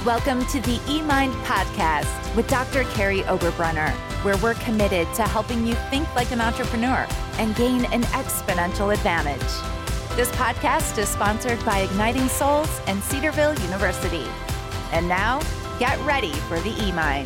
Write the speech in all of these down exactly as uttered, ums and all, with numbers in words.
Welcome to the eMind podcast with Doctor Carrie Oberbrunner, where we're committed to helping you think like an entrepreneur and gain an exponential advantage. This podcast is sponsored by Igniting Souls and Cedarville University. And now, get ready for the eMind.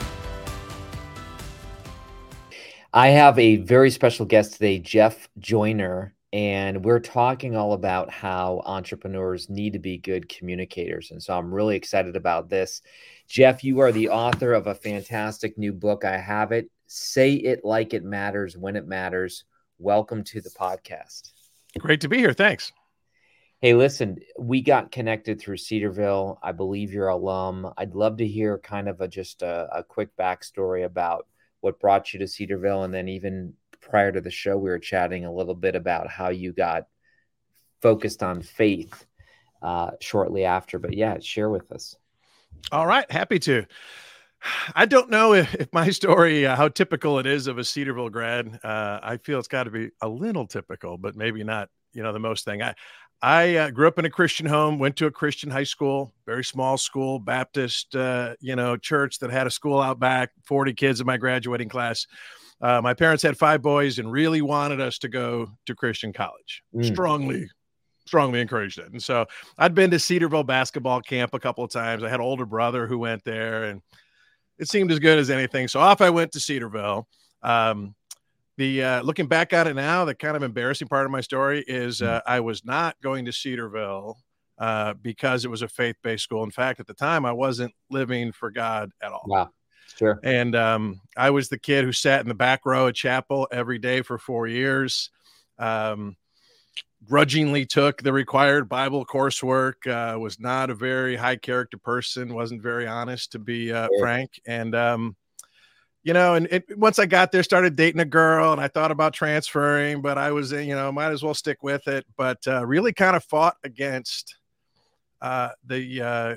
I have a very special guest today, Jeff Joyner, and we're talking all about how entrepreneurs need to be good communicators. And so I'm really excited about this. Jeff, you are the author of a fantastic new book. I have it. Say It Like It Matters When It Matters. Welcome to the podcast. Great to be here. Thanks. Hey, listen, we got connected through Cedarville. I believe you're alum. I'd love to hear kind of a, just a, a quick backstory about what brought you to Cedarville. And then even prior to the show, we were chatting a little bit about how you got focused on faith uh, shortly after. But yeah, share with us. All right. Happy to. I don't know if, if my story, uh, how typical it is of a Cedarville grad. Uh, I feel it's got to be a little typical, but maybe not, you know, the most thing. I, I uh, grew up in a Christian home, went to a Christian high school, very small school, Baptist, uh, you know, church that had a school out back, forty kids in my graduating class. Uh, my parents had five boys and really wanted us to go to Christian college. Mm. Strongly, strongly encouraged it. And so I'd been to Cedarville basketball camp a couple of times. I had an older brother who went there, and it seemed as good as anything. So off I went to Cedarville. Um, the uh, looking back at it now, the kind of embarrassing part of my story is uh, I was not going to Cedarville uh, because it was a faith-based school. In fact, at the time, I wasn't living for God at all. Wow. Sure. And um, I was the kid who sat in the back row at chapel every day for four years, um, grudgingly took the required Bible coursework, uh, was not a very high character person, wasn't very honest, to be uh, sure. frank. And, um, you know, and it, once I got there, started dating a girl, and I thought about transferring, but I was, you know, might as well stick with it. But uh, really kind of fought against uh, the uh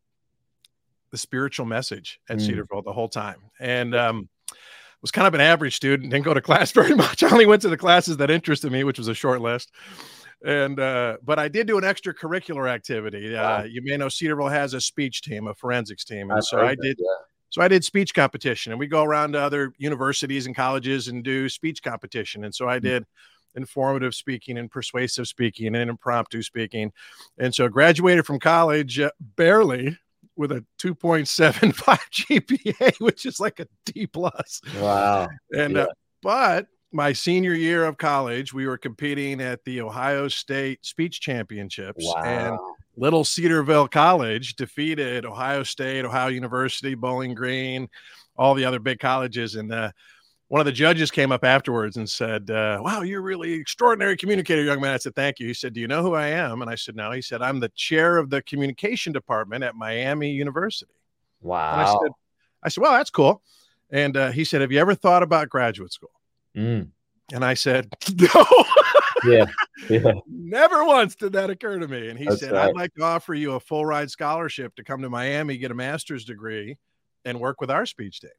the spiritual message at mm. Cedarville the whole time. And um, was kind of an average student, didn't go to class very much. I only went to the classes that interested me, which was a short list. And, uh, but I did do an extracurricular activity. Uh, wow. You may know Cedarville has a speech team, a forensics team. And I've so I did, that, yeah. so I did speech competition, and we go around to other universities and colleges and do speech competition. And so I did mm. informative speaking and persuasive speaking and impromptu speaking. And so graduated from college uh, barely, with a two point seven five G P A, which is like a D plus. Wow. And, yeah. uh, but my senior year of college, we were competing at the Ohio State Speech Championships. Wow. And little Cedarville College defeated Ohio State, Ohio University, Bowling Green, all the other big colleges. And, uh, one of the judges came up afterwards and said, uh, wow, you're really extraordinary communicator, young man. I said, thank you. He said, do you know who I am? And I said, no. He said, I'm the chair of the communication department at Miami University. Wow. And I said, I said, well, that's cool. And uh, he said, have you ever thought about graduate school? Mm. And I said, no. yeah. yeah. Never once did that occur to me. And he that's said, right. I'd like to offer you a full ride scholarship to come to Miami, get a master's degree, and work with our speech team.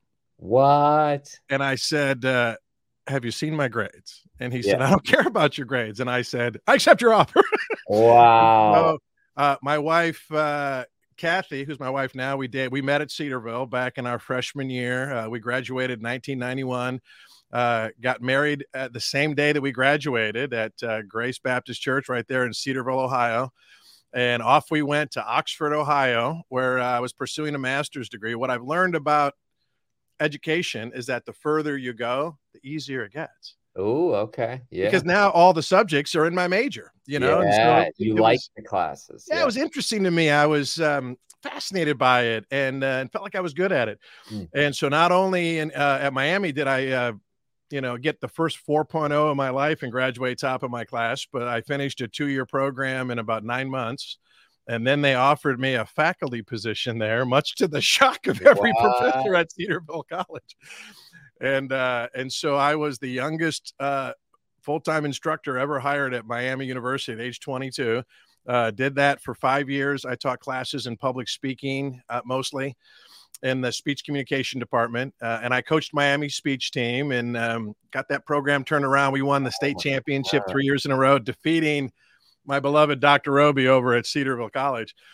What? And I said, uh, have you seen my grades? And he yeah. said, I don't care about your grades. And I said, I accept your offer. Wow. So, uh, my wife, uh, Kathy, who's my wife now, we did, we met at Cedarville back in our freshman year. Uh, we graduated in nineteen ninety-one, uh, got married at the same day that we graduated at uh, Grace Baptist Church right there in Cedarville, Ohio. And off we went to Oxford, Ohio, where uh, I was pursuing a master's degree. What I've learned about education is that the further you go, the easier it gets. Oh, okay. Yeah. Because now all the subjects are in my major, you know. Yeah, and so you like was, the classes. Yeah, yeah, it was interesting to me. I was um, fascinated by it and, uh, and felt like I was good at it. Mm. And so not only in, uh, at Miami did I, uh, you know, get the first four point oh of my life and graduate top of my class, but I finished a two-year program in about nine months. And then they offered me a faculty position there, much to the shock of every wow. professor at Cedarville College. And uh, and so I was the youngest uh, full-time instructor ever hired at Miami University at age twenty-two. Uh, did that for five years. I taught classes in public speaking, uh, mostly in the speech communication department. Uh, and I coached Miami's speech team and um, got that program turned around. We won the state championship wow. three years in a row, defeating my beloved Doctor Roby over at Cedarville College.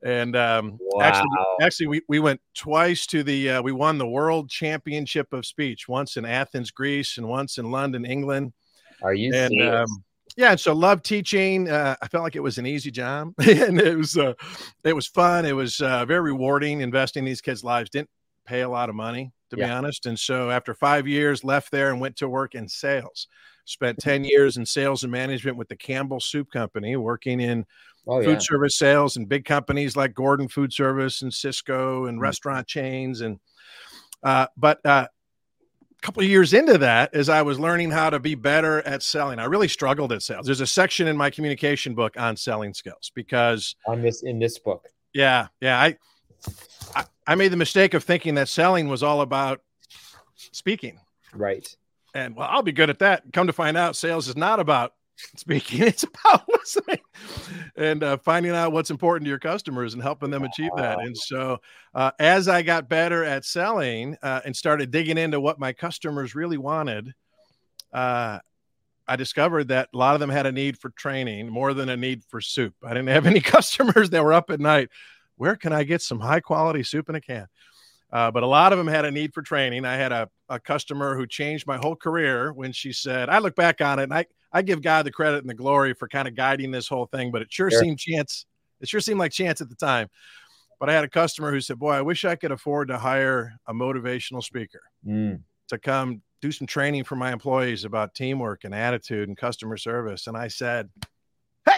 And um, Wow. actually, actually, we, we went twice to the, uh, we won the World Championship of Speech, once in Athens, Greece, and once in London, England. Are you and, serious? Um, yeah, and so love teaching. Uh, I felt like it was an easy job, and it was uh, it was fun. It was uh, very rewarding. Investing in these kids' lives didn't pay a lot of money, to yeah. be honest. And so after five years, left there and went to work in sales. Spent ten years in sales and management with the Campbell Soup Company, working in oh, food yeah. service sales and big companies like Gordon Food Service and Cisco and mm-hmm. restaurant chains. And uh, but uh, a couple of years into that, as I was learning how to be better at selling, I really struggled at sales. There's a section in my communication book on selling skills because on this in this book. Yeah, yeah. I, I I made the mistake of thinking that selling was all about speaking. Right. And well, I'll be good at that. Come to find out, sales is not about speaking. It's about listening and uh, finding out what's important to your customers and helping them achieve that. And so uh, as I got better at selling uh, and started digging into what my customers really wanted, uh, I discovered that a lot of them had a need for training more than a need for soup. I didn't have any customers that were up at night. Where can I get some high quality soup in a can? Uh, but a lot of them had a need for training. I had a, a customer who changed my whole career when she said, I look back on it and I, I give God the credit and the glory for kind of guiding this whole thing, but it sure, sure. seemed chance. It sure seemed like chance at the time. But I had a customer who said, boy, I wish I could afford to hire a motivational speaker mm. to come do some training for my employees about teamwork and attitude and customer service. And I said, hey,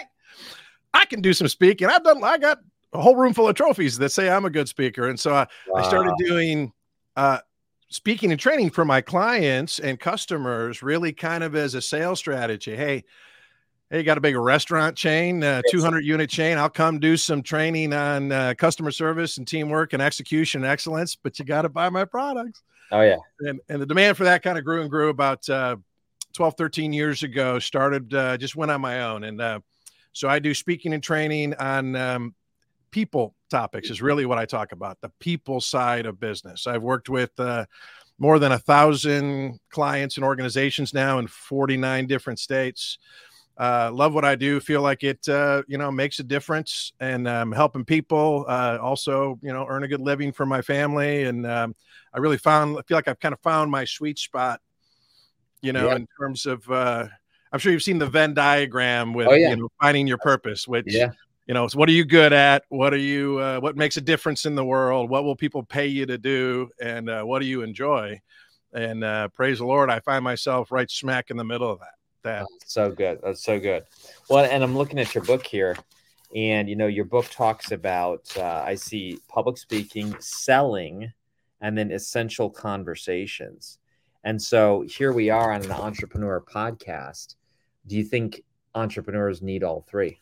I can do some speaking. I've done, I got a whole room full of trophies that say I'm a good speaker. And so I, wow. I started doing uh, speaking and training for my clients and customers, really kind of as a sales strategy. Hey, hey, you got a big restaurant chain, uh, two hundred unit chain. I'll come do some training on uh, customer service and teamwork and execution and excellence, but you got to buy my products. Oh yeah. And, and the demand for that kind of grew and grew. About uh, twelve, thirteen years ago, started, uh, just went on my own. And uh, so I do speaking and training on um, people topics is really what I talk about, the people side of business. I've worked with uh, more than a thousand clients and organizations now in forty-nine different states. Uh, love what I do. Feel like it, uh, you know, makes a difference, and um, helping people. Uh, also, you know, earn a good living for my family, and um, I really found. I feel like I've kind of found my sweet spot. You know, yeah. in terms of, uh, I'm sure you've seen the Venn diagram with oh, yeah. you know, finding your purpose, which. Yeah. You know, so what are you good at? What are you, uh, what makes a difference in the world? What will people pay you to do? And uh, what do you enjoy? And uh, praise the Lord, I find myself right smack in the middle of that. That That's so good. That's so good. Well, and I'm looking at your book here, and, you know, your book talks about, uh, I see public speaking, selling, and then essential conversations. And so here we are on an entrepreneur podcast. Do you think entrepreneurs need all three?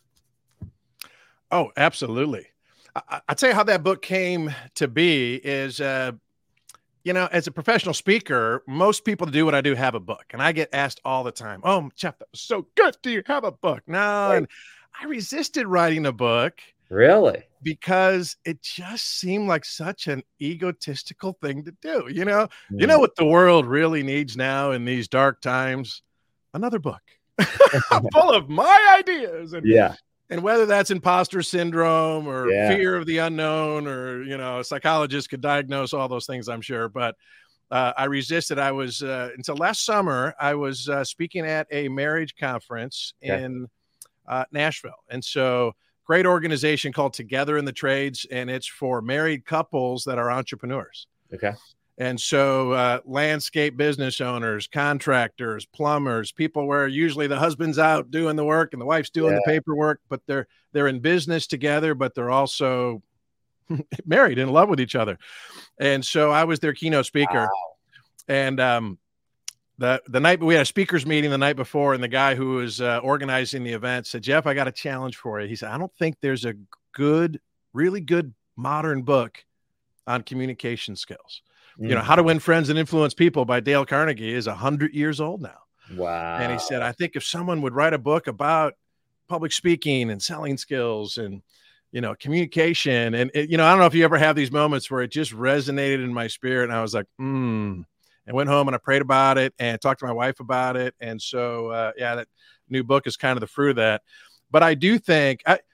Oh, absolutely. I, I'll tell you how that book came to be is, uh, you know, as a professional speaker, most people that do what I do have a book. And I get asked all the time, oh, Jeff, that was so good. Do you have a book? No. Right. And I resisted writing a book. Really? Because it just seemed like such an egotistical thing to do. You know, mm. you know what the world really needs now in these dark times? Another book full of my ideas. And yeah. And whether that's imposter syndrome or yeah. fear of the unknown, or, you know, a psychologist could diagnose all those things, I'm sure. But uh, I resisted. I was uh, until last summer, I was uh, speaking at a marriage conference okay. in uh, Nashville. And so great organization called Together in the Trades. And it's for married couples that are entrepreneurs. Okay. And so uh, landscape business owners, contractors, plumbers, people where usually the husband's out doing the work and the wife's doing yeah. the paperwork, but they're they're in business together, but they're also married, in love with each other. And so I was their keynote speaker. Wow. And um, the the night we had a speakers meeting the night before, and the guy who was uh, organizing the event said, Jeff, I got a challenge for you. He said, I don't think there's a good, really good modern book on communication skills. You know, How to Win Friends and Influence People by Dale Carnegie is a hundred years old now. Wow. And he said, I think if someone would write a book about public speaking and selling skills and, you know, communication, and, it, you know, I don't know if you ever have these moments where it just resonated in my spirit. And I was like, hmm. I went home and I prayed about it and talked to my wife about it. And so, uh, yeah, that new book is kind of the fruit of that. But I do think, I,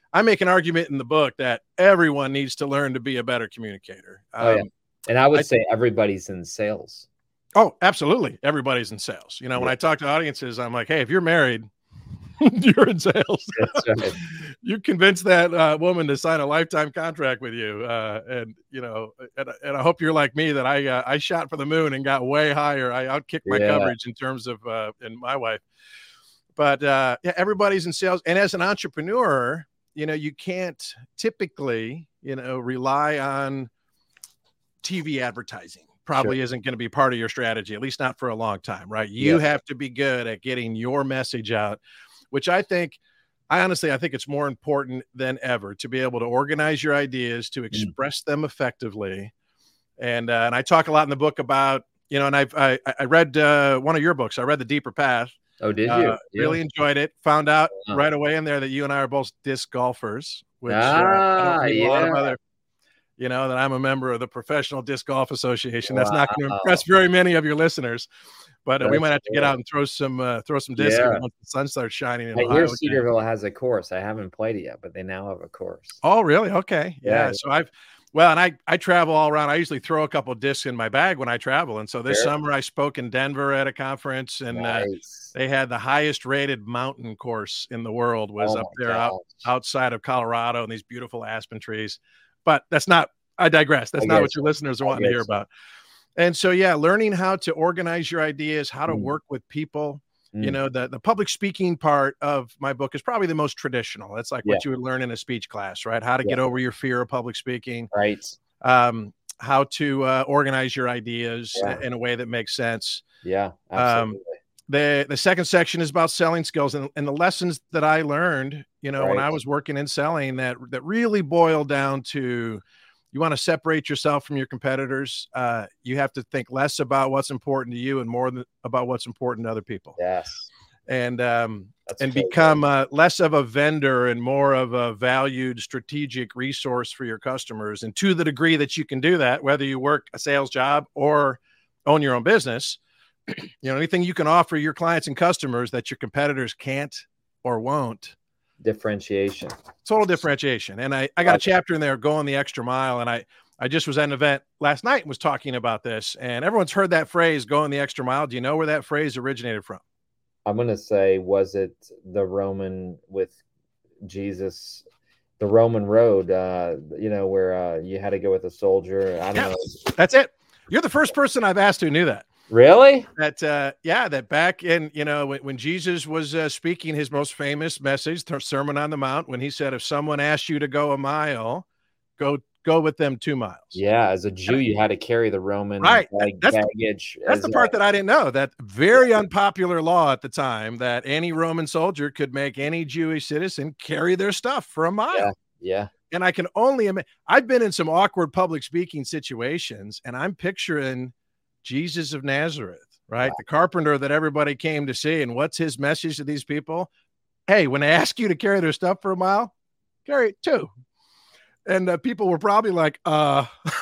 I make an argument in the book that everyone needs to learn to be a better communicator. Um, oh, yeah. And I would I say everybody's in sales. Oh, absolutely. Everybody's in sales. You know, yeah. when I talk to audiences, I'm like, hey, if you're married, you're in sales. Right. You convince that uh, woman to sign a lifetime contract with you. Uh, and, you know, and, and I hope you're like me, that I uh, I shot for the moon and got way higher. I outkicked my yeah. coverage in terms of uh, and my wife. But uh, yeah, everybody's in sales. And as an entrepreneur, you know, you can't typically, you know, rely on T V advertising. Probably sure. isn't going to be part of your strategy, at least not for a long time, right? You yeah. have to be good at getting your message out, which I think, I honestly, I think it's more important than ever to be able to organize your ideas, to express mm. them effectively. And, uh, and I talk a lot in the book about, you know, and I've, I, I read uh, one of your books. I read The Deeper Path. Oh, did you? Uh, yeah. Really enjoyed it. Found out oh. right away in there that you and I are both disc golfers, which ah, uh, I don't think yeah. a lot of other, you know, that I'm a member of the Professional Disc Golf Association. That's wow. not going to impress very many of your listeners, but uh, we might have to get out and throw some uh, throw some discs yeah. once the sun starts shining. In I hear Cedarville has a course. I haven't played it yet, but they now have a course. Oh, really? Okay. Yeah. Yeah. So I've well, and I I travel all around. I usually throw a couple of discs in my bag when I travel, and so this sure. summer I spoke in Denver at a conference, and nice. uh, they had the highest rated mountain course in the world was oh up there out, gosh. outside of Colorado, and these beautiful aspen trees. But that's not. I digress. That's I not what so. your listeners are wanting to hear about. And so, yeah, learning how to organize your ideas, how to mm. work with people, mm. you know, the, the public speaking part of my book is probably the most traditional. That's like yeah. what you would learn in a speech class, right? How to yeah. get over your fear of public speaking, right? Um, how to uh, organize your ideas yeah. in a way that makes sense. Yeah, absolutely. Um, the, the second section is about selling skills and, and the lessons that I learned, you know, right. when I was working in selling that, that really boiled down to, you want to separate yourself from your competitors. Uh, you have to think less about what's important to you and more than about what's important to other people. Yes. And, um, That's and totally become uh, less of a vendor and more of a valued strategic resource for your customers. And to the degree that you can do that, whether you work a sales job or own your own business, you know, anything you can offer your clients and customers that your competitors can't or won't. Differentiation. Total differentiation. And I, I got a chapter in there, Going the Extra Mile. And I, I just was at an event last night and was talking about this. And everyone's heard that phrase, going the extra mile. Do you know where that phrase originated from? I'm going to say, was it the Roman with Jesus, the Roman road, uh, you know, where uh, you had to go with a soldier? I don't yeah, know. That's it. You're the first person I've asked who knew that. Really? That, uh, yeah, that back in, you know, when, when Jesus was uh, speaking his most famous message, the Sermon on the Mount, when he said, if someone asked you to go a mile, go go with them two miles. Yeah, as a Jew, you had to carry the Roman right. bag, that's baggage. The, that's the part a, that I didn't know. That very unpopular law at the time that any Roman soldier could make any Jewish citizen carry their stuff for a mile. Yeah. yeah. And I can only imagine. I've been in some awkward public speaking situations, and I'm picturing Jesus of Nazareth, right? Wow. The carpenter that everybody came to see. And what's his message to these people? Hey, when they ask you to carry their stuff for a mile, carry it too. And uh, people were probably like, uh,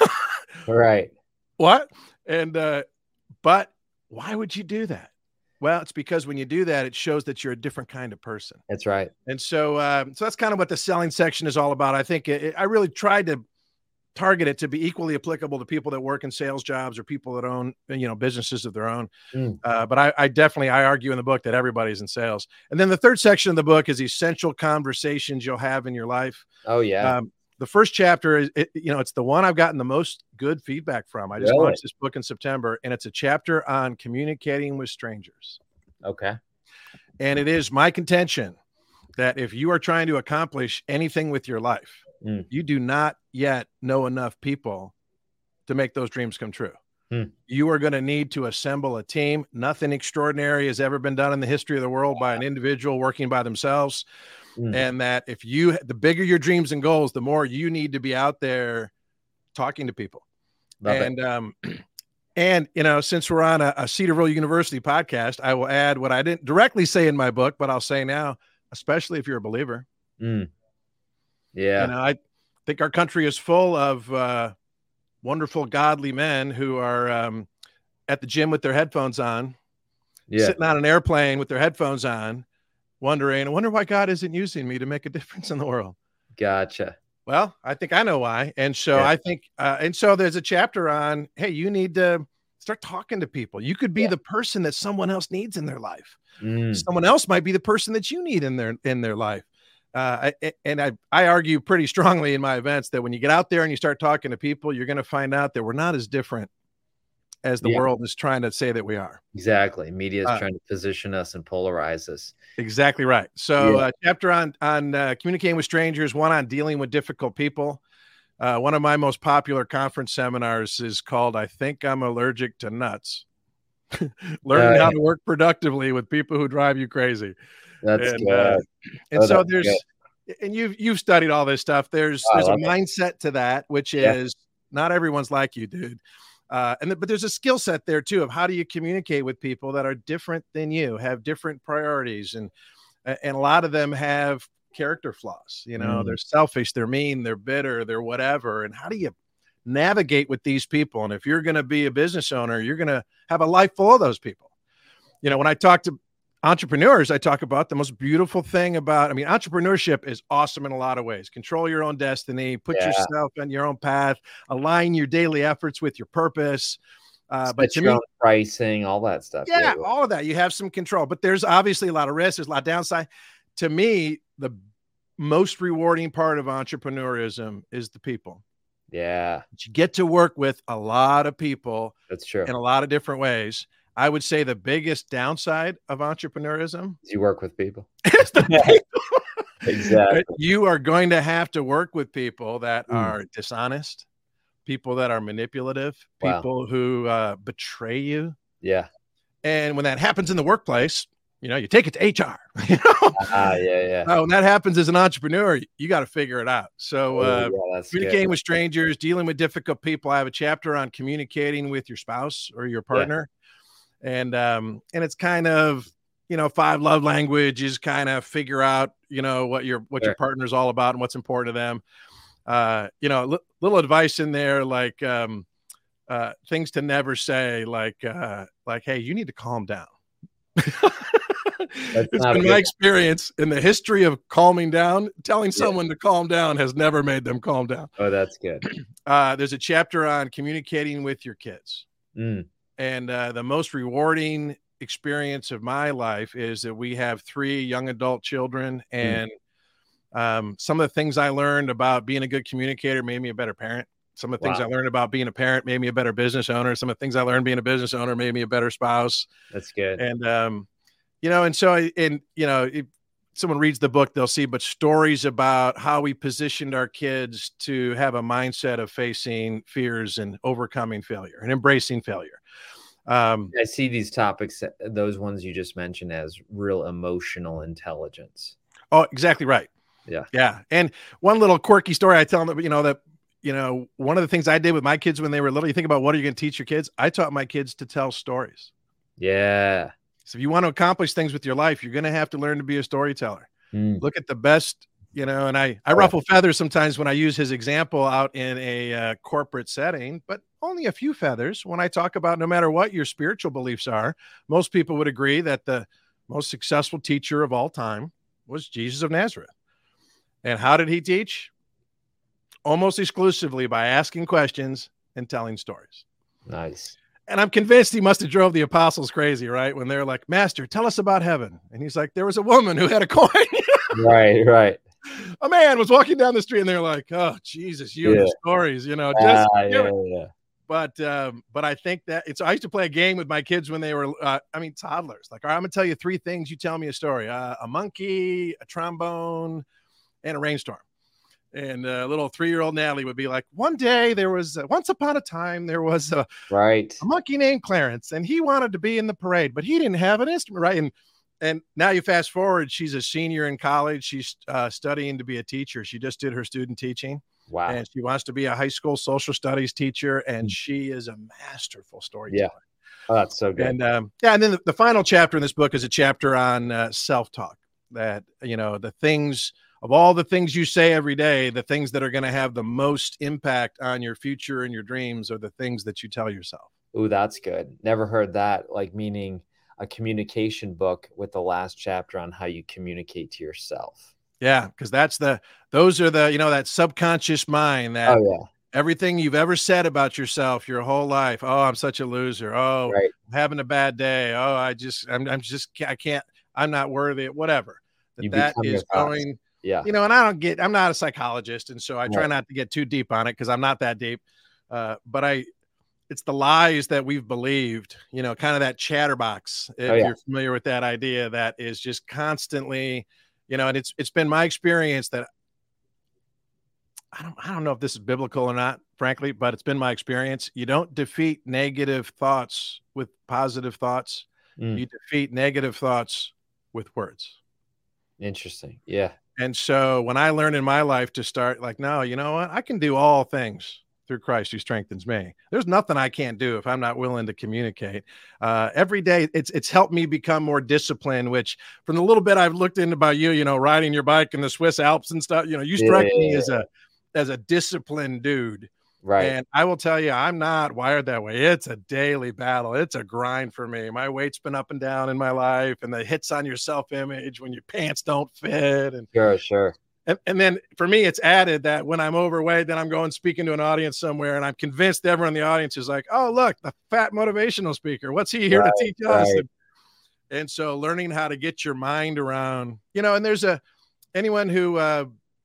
right. What? And, uh, but why would you do that? Well, it's because when you do that, it shows that you're a different kind of person. That's right. And so, um, so that's kind of what the selling section is all about. I think it, it, I really tried to target it to be equally applicable to people that work in sales jobs or people that own, you know, businesses of their own. Mm. Uh, but I, I definitely, I argue in the book that everybody's in sales. And then the third section of the book is essential conversations you'll have in your life. Oh yeah. Um, the first chapter is, it, you know, it's the one I've gotten the most good feedback from. I just really? launched this book in September, and it's a chapter on communicating with strangers. Okay. And it is my contention that if you are trying to accomplish anything with your life, mm. you do not yet know enough people to make those dreams come true. Mm. You are going to need to assemble a team. Nothing extraordinary has ever been done in the history of the world by an individual working by themselves. Mm. And that if you, the bigger your dreams and goals, the more you need to be out there talking to people. Love and, it. um, and, you know, since we're on a, a Cedarville University podcast, I will add what I didn't directly say in my book, but I'll say now, especially if you're a believer. Mm. Yeah. You know, I think our country is full of uh, wonderful, godly men who are um, at the gym with their headphones on, yeah. sitting on an airplane with their headphones on, wondering, I wonder why God isn't using me to make a difference in the world. Gotcha. Well, I think I know why. And so Yeah. I think, uh, and so there's a chapter on, hey, you need to start talking to people. You could be Yeah. the person that someone else needs in their life. Mm. Someone else might be the person that you need in their in their life. Uh, I, and I, I argue pretty strongly in my events that when you get out there and you start talking to people, you're going to find out that we're not as different as the Yeah. world is trying to say that we are. Exactly. Media is Uh, trying to position us and polarize us. Exactly right. So, Yeah. uh, chapter on on uh, communicating with strangers, one on dealing with difficult people. Uh, one of my most popular conference seminars is called "I Think I'm Allergic to Nuts." Learning Uh, how to work productively with people who drive you crazy. That's and good. uh, and Oh, so that's there's and you've you've studied all this stuff. There's Oh, I there's a love it. mindset to that, which Yeah. is not everyone's like you, dude. Uh, and th- but there's a skill set there too of how do you communicate with people that are different than you, have different priorities, and and a lot of them have character flaws. You know, Mm. they're selfish, they're mean, they're bitter, they're whatever. And how do you navigate with these people? And if you're going to be a business owner, you're going to have a life full of those people. You know, when I talk to entrepreneurs, I talk about the most beautiful thing about, I mean, entrepreneurship is awesome in a lot of ways. Control your own destiny, put Yeah. yourself on your own path, align your daily efforts with your purpose. Uh, but Set to your me, own pricing, all that stuff. yeah, all of that. You have some control, but there's obviously a lot of risk. There's a lot of downside. To me, the most rewarding part of entrepreneurism is the people. Yeah, You get to work with a lot of people that's true. in a lot of different ways. I would say the biggest downside of entrepreneurism You work with people. is the Yeah. people. Exactly. You are going to have to work with people that Mm. are dishonest, people that are manipulative, Wow. people who uh, betray you. Yeah. And when that happens in the workplace, you know, you take it to H R. You know? Ah, yeah, yeah. Uh, when that happens as an entrepreneur, you got to figure it out. So, Oh, uh, yeah, that's good. communicating with strangers, dealing with difficult people. I have a chapter on communicating with your spouse or your partner, and um, and it's kind of, you know, five love languages. Kind of figure out, you know, what your what Sure. your partner's all about and what's important to them. Uh, you know, li- little advice in there, like um, uh, things to never say, like uh, like, hey, you need to calm down. It's not a been good my one. experience in the history of calming down. Telling someone to calm down has never made them calm down. Oh, that's good. Uh, there's a chapter on communicating with your kids. Mm. And uh, the most rewarding experience of my life is that we have three young adult children. And um, some of the things I learned about being a good communicator made me a better parent. Some of the things Wow. I learned about being a parent made me a better business owner. Some of the things I learned being a business owner made me a better spouse. That's good. And, um, you know, and so, I, and, you know, if someone reads the book, they'll see, but stories about how we positioned our kids to have a mindset of facing fears and overcoming failure and embracing failure. Um, I see these topics, those ones you just mentioned, as real emotional intelligence. oh, exactly right. Yeah. Yeah. And one little quirky story I tell them, you know, that, you know, one of the things I did with my kids when they were little, you think about what are you going to teach your kids? I taught my kids to tell stories. Yeah. So if you want to accomplish things with your life, you're going to have to learn to be a storyteller. Mm. Look at the best, you know, and I, I ruffle feathers sometimes when I use his example out in a uh, corporate setting, but only a few feathers when I talk about no matter what your spiritual beliefs are. Most people would agree that the most successful teacher of all time was Jesus of Nazareth. And how did he teach? Almost exclusively by asking questions and telling stories. Nice. And I'm convinced he must have drove the apostles crazy, right? When they're like, Master, tell us about heaven. And he's like, there was a woman who had a coin. Right, right. A man was walking down the street and they're like, oh, Jesus, you Yeah. and the stories, you know, just Ah, do yeah, it. yeah. But, um, but I think that it's, I used to play a game with my kids when they were, uh, I mean, toddlers. Like, all right, I'm going to tell you three things. You tell me a story, uh, a monkey, a trombone, and a rainstorm. And a uh, little three-year-old Natalie would be like, one day there was, uh, once upon a time, there was a, Right. a monkey named Clarence, and he wanted to be in the parade, but he didn't have an instrument, right? And and now you fast forward, she's a senior in college. She's uh, studying to be a teacher. She just did her student teaching, Wow. and she wants to be a high school social studies teacher, and she is a masterful storyteller. Yeah. Oh, that's so good. And um, yeah, and then the, the final chapter in this book is a chapter on uh, self-talk. That, you know, the things of all the things you say every day, the things that are going to have the most impact on your future and your dreams are the things that you tell yourself. Ooh, that's good. Never heard that. Like, meaning a communication book with the last chapter on how you communicate to yourself. Yeah, because that's the those are the, you know, that subconscious mind that Oh, yeah. everything you've ever said about yourself your whole life. Oh, I'm such a loser. Oh, Right. I'm having a bad day. Oh, I just I'm I'm just I can't I'm not worthy. Whatever. That You that become your is thoughts. going, Yeah. you know, and I don't get I'm not a psychologist, and so I try Right. not to get too deep on it because I'm not that deep. Uh, but I it's the lies that we've believed, you know, kind of that chatterbox, if Oh, yeah. you're familiar with that idea that is just constantly, you know, and it's it's been my experience that I don't I don't know if this is biblical or not, frankly, but it's been my experience. You don't defeat negative thoughts with positive thoughts. Mm, You defeat negative thoughts with words. interesting. Yeah. And so when I learned in my life to start like, no, you know what? I can do all things through Christ who strengthens me. There's nothing I can't do if I'm not willing to communicate. Uh, every day, it's it's helped me become more disciplined. Which, from the little bit I've looked into about you, you know, riding your bike in the Swiss Alps and stuff, you know, you strike me Yeah. as a as a disciplined dude. Right. And I will tell you, I'm not wired that way. It's a daily battle. It's a grind for me. My weight's been up and down in my life, and the hits on your self-image when your pants don't fit, and Sure. Sure. and, and then for me, it's added that when I'm overweight, then I'm going speaking to an audience somewhere, and I'm convinced everyone in the audience is like, "Oh, look, the fat motivational speaker. What's he here Right, to teach us?" right. And, and so, learning how to get your mind around, you know, and there's a anyone who, uh,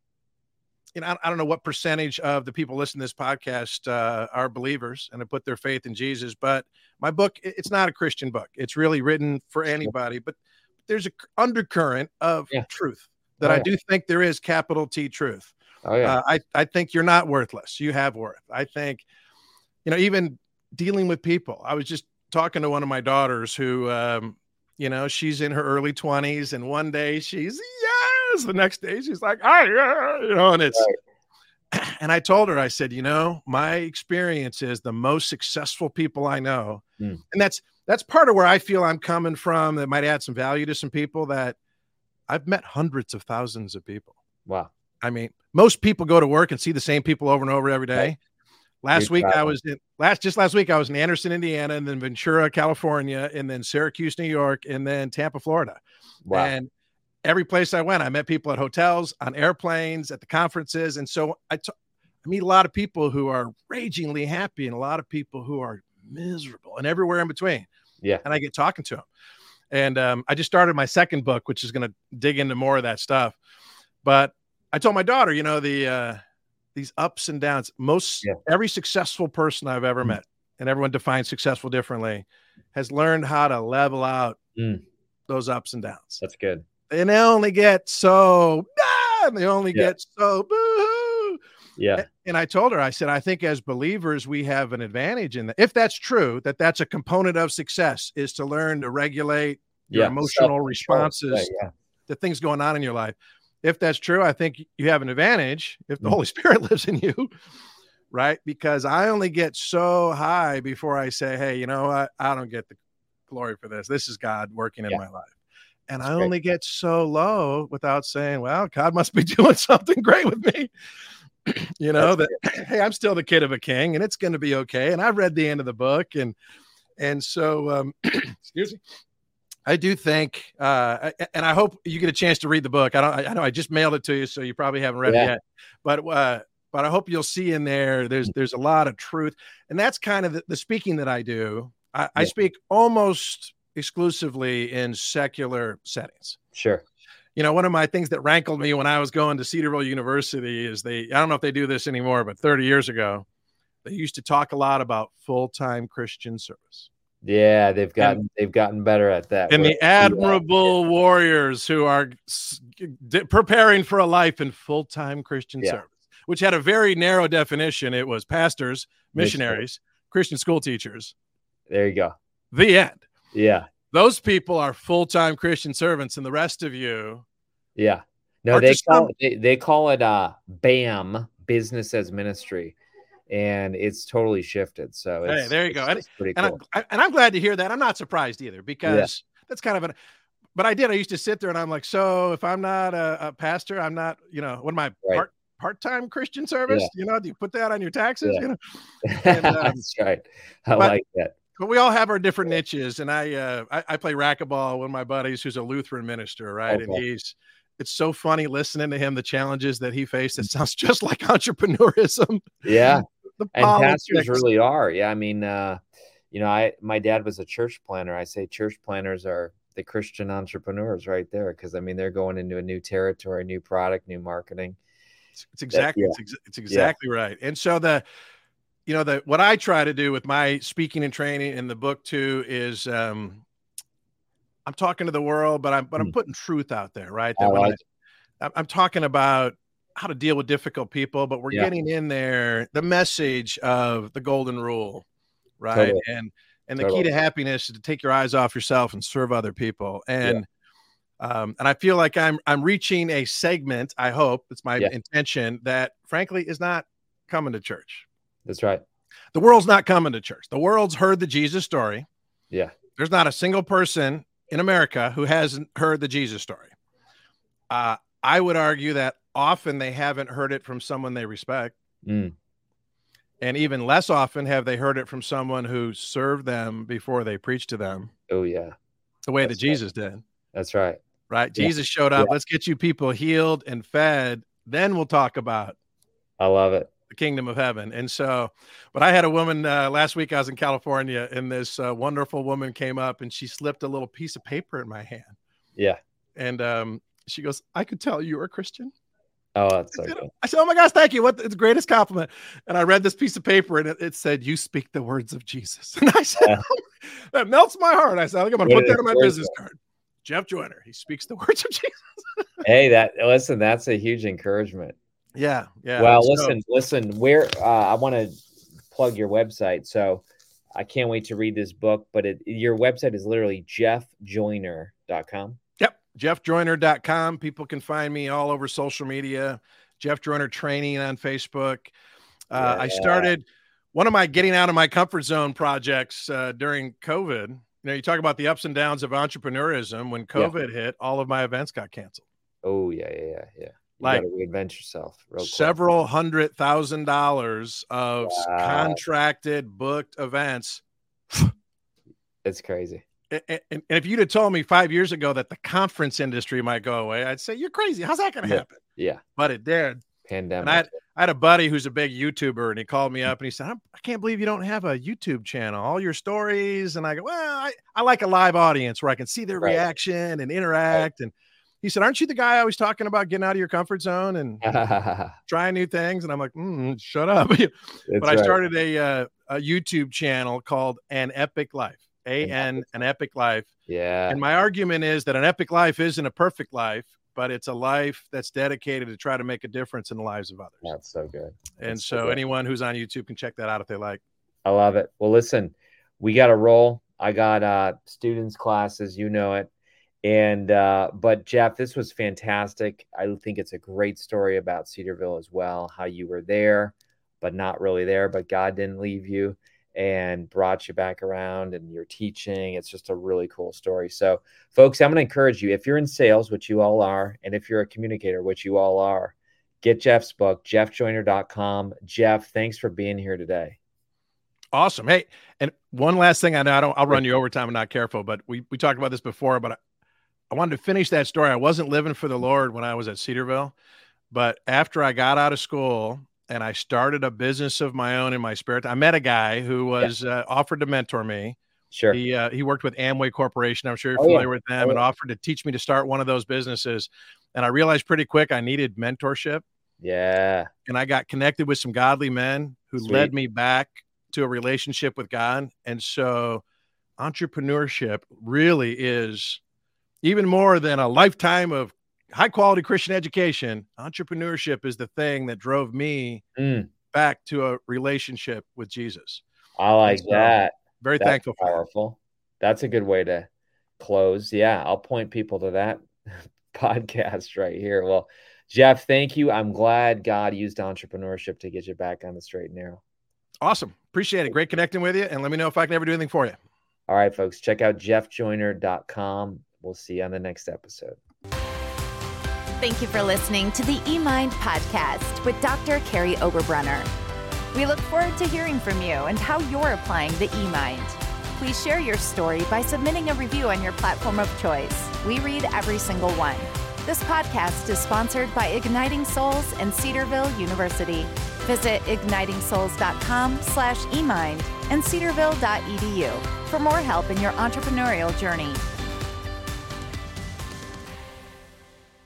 you know, I, I don't know what percentage of the people listening to this podcast uh, are believers and have put their faith in Jesus, but my book, it- it's not a Christian book. It's really written for anybody, but there's a c- undercurrent of Yeah. truth that Oh, I yeah. do think there is capital T truth. Oh, yeah. Uh, I, I think you're not worthless. You have worth. I think, you know, even dealing with people. I was just talking to one of my daughters who, um, you know, she's in her early twenties, and one day she's, yes, the next day she's like, oh, yeah, you know, and it's, and I told her, I said, you know, my experience is the most successful people I know. Mm. And that's, that's part of where I feel I'm coming from that might add some value to some people that I've met hundreds of thousands of people. Wow. I mean, most people go to work and see the same people over and over every day. Right. Last You're week I traveling. was in last just last week I was in Anderson, Indiana, and then Ventura, California, and then Syracuse, New York, and then Tampa, Florida. Wow. And every place I went, I met people at hotels, on airplanes, at the conferences. And so I, t- I meet a lot of people who are ragingly happy and a lot of people who are miserable and everywhere in between. Yeah. And I get talking to them. And um, I just started my second book, which is going to dig into more of that stuff. But I told my daughter, you know, the uh, these ups and downs, most Yeah. every successful person I've ever Mm. met, and everyone defines successful differently, has learned how to level out Mm. those ups and downs. That's good. And they only get so, ah, and they only Yeah. get so, boo-hoo. Yeah. And I told her, I said, I think as believers, we have an advantage in that. If that's true, that that's a component of success, is to learn to regulate your Yeah. emotional Self-control. responses Right, yeah. to things going on in your life. If that's true, I think you have an advantage if the Mm. Holy Spirit lives in you, right? Because I only get so high before I say, hey, you know what? I don't get the glory for this. This is God working in Yeah. my life. And That's I great. only get so low without saying, well, God must be doing something great with me. You know, That's that, hey, I'm still the kid of a king and it's going to be okay. And I've read the end of the book. And, and so, um, excuse me. I do think, uh, and I hope you get a chance to read the book. I don't, I know I just mailed it to you, so you probably haven't read Yeah. it yet, but, uh, but I hope you'll see in there, there's, there's a lot of truth. And that's kind of the, the speaking that I do. I, I Yeah. speak almost exclusively in secular settings. Sure. You know, one of my things that rankled me when I was going to Cedarville University is they, I don't know if they do this anymore, but thirty years ago, they used to talk a lot about full-time Christian service. Yeah, they've gotten they've gotten better at that. And Where- the admirable warriors who are s- d- preparing for a life in full-time Christian Yeah. service, which had a very narrow definition. It was pastors, missionaries, Christian school teachers. There you go. The end. Yeah. Those people are full-time Christian servants, and the rest of you, Yeah. No, Or they just call some- they, they call it uh BAM, business as ministry. And it's totally shifted. So Hey, it's, there you it's, go. And- it's pretty and cool. I, and I'm glad to hear that. I'm not surprised either, because that's kind of an. But I did. I used to sit there and I'm like, so if I'm not a, a pastor, I'm not. You know, what am I? Right. Part part-time Christian service? Yeah. You know, do you put that on your taxes? Yeah. You know. And, uh, That's right. I but- like that. But we all have our different niches, and I, uh, I I play racquetball with my buddies who's a Lutheran minister, right? And Okay. he's it's so funny listening to him, the challenges that he faced. It sounds just like entrepreneurism. Yeah. The And politics. pastors really are. Yeah. I mean, uh, you know, I, my dad was a church planner. I say church planners are the Christian entrepreneurs right there. Cause I mean, they're going into a new territory, new product, new marketing. It's, it's exactly, that, yeah. it's, ex- it's exactly yeah. right. And so the, you know, the, what I try to do with my speaking and training in the book too, is, um, I'm talking to the world, but I'm, but I'm putting truth out there, right? That when I, I'm talking about how to deal with difficult people, but we're yeah. getting in there, the message of the golden rule, right? Totally. And, and the totally. key to happiness is to take your eyes off yourself and serve other people. And, yeah. um, and I feel like I'm, I'm reaching a segment, I hope it's my yeah. intention, that frankly is not coming to church. That's right. The world's not coming to church. The world's heard the Jesus story. Yeah. There's not a single person in America who hasn't heard the Jesus story. Uh, I would argue that often they haven't heard it from someone they respect. Mm. And even less often have they heard it from someone who served them before they preached to them. Oh, yeah. The way That's that Jesus right. did. That's right. Right. Yeah. Jesus showed up. Yeah. Let's get you people healed and fed. Then we'll talk about I love it. the kingdom of heaven. And so, but I had a woman uh, last week, I was in California, and this uh, wonderful woman came up and she slipped a little piece of paper in my hand. Yeah. And um, she goes, I could tell you're a Christian. Oh, that's so I said, good. I said, oh my gosh, thank you. What the greatest compliment. And I read this piece of paper and it, it said, you speak the words of Jesus. And I said, yeah. oh, that melts my heart. I said, I think I'm going to put that on my business card. Jeff Joyner, he speaks the words of Jesus. Hey, that listen, that's a huge encouragement. Yeah. Yeah. Well, so, listen, listen, where uh, I want to plug your website. So I can't wait to read this book, but it, your website is literally jeff joyner dot com. Yep. jeff joyner dot com. People can find me all over social media. Jeff Joyner Training on Facebook. Uh, yeah. I started one of my getting out of my comfort zone projects uh, during COVID. You know, you talk about the ups and downs of entrepreneurism. When COVID yeah. hit, all of my events got canceled. Oh, yeah, yeah, yeah, yeah. You like reinvent yourself. Real several quick. hundred thousand dollars of wow. contracted, booked events. It's crazy. And, and, and if you'd have told me five years ago that the conference industry might go away, I'd say, you're crazy. How's that going to yeah. happen? Yeah. But it did. Pandemic. And I had, I had a buddy who's a big YouTuber, and he called me up and he said, I can't believe you don't have a YouTube channel, all your stories. And I go, well, I, I like a live audience where I can see their right. reaction and interact. Right. And he said, aren't you the guy always talking about getting out of your comfort zone and trying new things? And I'm like, mm, shut up. But I right. started a, uh, a YouTube channel called An Epic Life, A N, An Epic Life. Yeah. And my argument is that an epic life isn't a perfect life, but it's a life that's dedicated to try to make a difference in the lives of others. That's so good. That's and so, so good. Anyone who's on YouTube can check that out if they like. I love it. Well, listen, we got to roll. I got uh, students classes, you know it. And, uh, but Jeff, this was fantastic. I think it's a great story about Cedarville as well, how you were there, but not really there, but God didn't leave you and brought you back around, and you're teaching. It's just a really cool story. So folks, I'm going to encourage you, if you're in sales, which you all are, and if you're a communicator, which you all are, get Jeff's book, jeff joyner dot com. Jeff, thanks for being here today. Awesome. Hey, and one last thing, I know I don't, I'll run you over time. I'm not careful, but we, we talked about this before, but I, I wanted to finish that story. I wasn't living for the Lord when I was at Cedarville, but after I got out of school and I started a business of my own in my spare time, I met a guy who was yeah. uh, offered to mentor me. Sure. He uh, he worked with Amway Corporation. I'm sure you're oh, familiar yeah. with them, oh, and yeah. offered to teach me to start one of those businesses. And I realized pretty quick I needed mentorship. Yeah. And I got connected with some godly men who Sweet. led me back to a relationship with God. And so entrepreneurship really is even more than a lifetime of high quality Christian education. Entrepreneurship is the thing that drove me mm. back to a relationship with Jesus. I like so, that. Very That's thankful for powerful. That. That's a good way to close. Yeah. I'll point people to that podcast right here. Well, Jeff, thank you. I'm glad God used entrepreneurship to get you back on the straight and narrow. Awesome. Appreciate it. Great connecting with you. And let me know if I can ever do anything for you. All right, folks, check out jeff joyner dot com. We'll see you on the next episode. Thank you for listening to the eMind podcast with Doctor Carey Oberbrunner. We look forward to hearing from you and how you're applying the eMind. Please share your story by submitting a review on your platform of choice. We read every single one. This podcast is sponsored by Igniting Souls and Cedarville University. Visit igniting souls dot com slash emind and cedarville dot e d u for more help in your entrepreneurial journey.